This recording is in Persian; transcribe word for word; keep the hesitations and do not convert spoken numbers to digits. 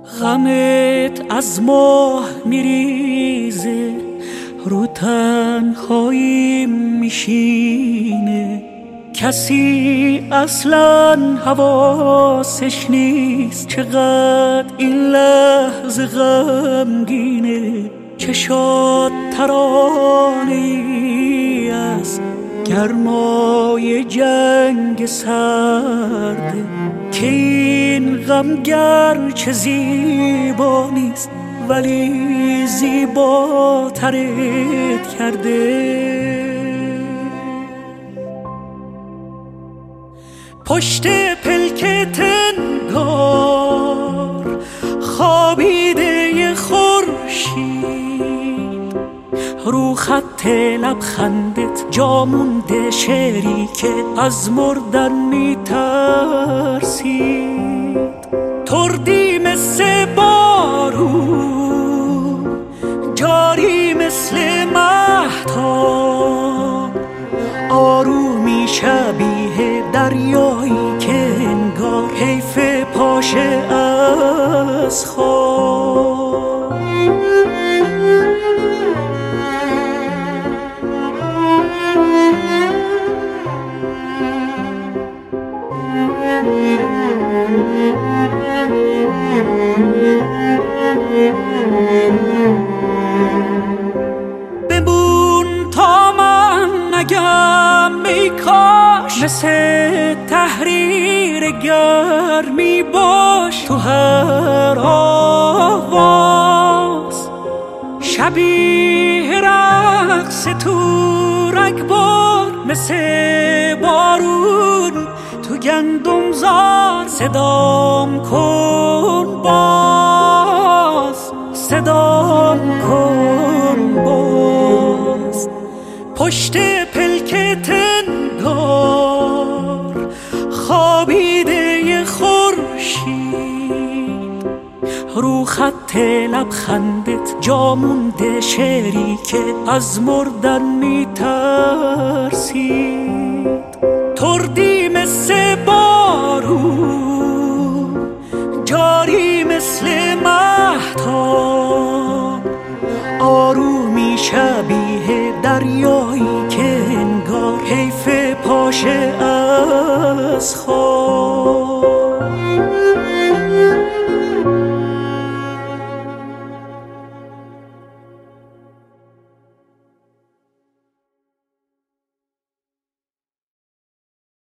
غمت از ماه میریزه، رو تنهاییم میشینه، کسی اصلا حواسش نیست چقدر این لحظه غمگینه. چشات ترانه‌ای از گرمای جنگ سرده، که این غم گرچه زیبا نیست ولی زیباترت کرده. پشت پلکت انگار خوابیده خورشید، رو خط لبخندت جا مونده شعری که از مردن میترسید. تردی مثل بارون، جاری مثل مهتاب، آرومی شبیه دریایی که انگار حیف پاشه از خواب. بمون تا من نگم ای کاش، مثل تحریر گرمی باش تو هر آواز، شبیه رقص تو رگبار، مثل بارون تو گندم زار. صدام کن باز، صدام کن باز. پشت پلکت انگار خوابیده خورشید، رو خط لبخندت جا مونده شعری که از مردن میترسید. تردی مثل بارون، جاری مثل مهتاب، آرومی شبیه دریایی که انگار حیف پاشه